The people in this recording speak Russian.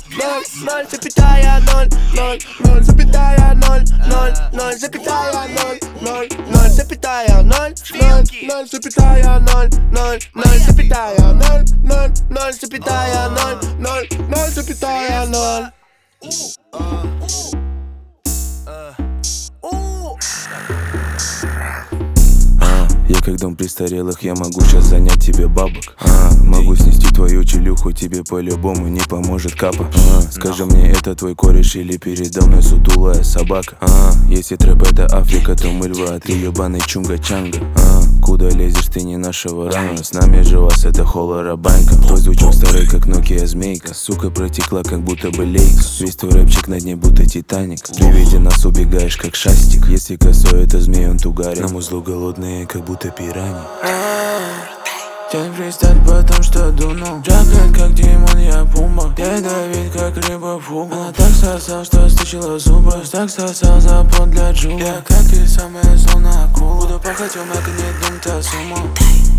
Я как дом престарелых, я могу сейчас занять тебе бабок. Могу снести твою челюху, тебе по-любому не поможет капа. Скажи мне, это твой кореш или передо мной сутулая собака? Если трэп это Африка, то мы львы, а ты ебаный чунга-чанга. Куда лезешь, ты не нашего ранга. С нами же вас это холора банька. Твой звучок старый, как Nokia змейка. Сука протекла, как будто бы лейка. Весь твой рэпчик на дне, будто Титаник. При виде нас убегаешь, как шастик. Если косой, это змей, он тугарит. Нам узлу голодные, как будто пираньи. Тянь фристайл, потому что дунул. Джакет, как Димон, я Пумба. Я Давид, как рыба фуга. Она так сосал, что стучила зубы. Так сосал запон для джуба. Я как и самая зона акула. Буду пахать, у Мэка нет дым-то с умом.